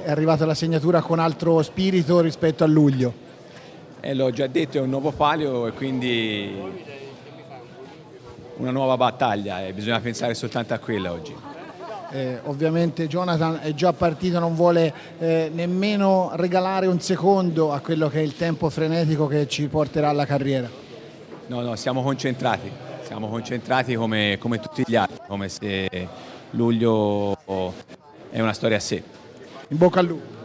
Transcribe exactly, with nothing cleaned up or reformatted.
è arrivata la segnatura con altro spirito rispetto a luglio. Eh, l'ho già detto, è un nuovo palio e quindi una nuova battaglia e bisogna pensare soltanto a quella oggi. Eh, ovviamente Jonathan è già partito, non vuole eh, nemmeno regalare un secondo a quello che è il tempo frenetico che ci porterà alla carriera. No, no, siamo concentrati, siamo concentrati come, come tutti gli altri, come se luglio è una storia a sé. In bocca al lupo.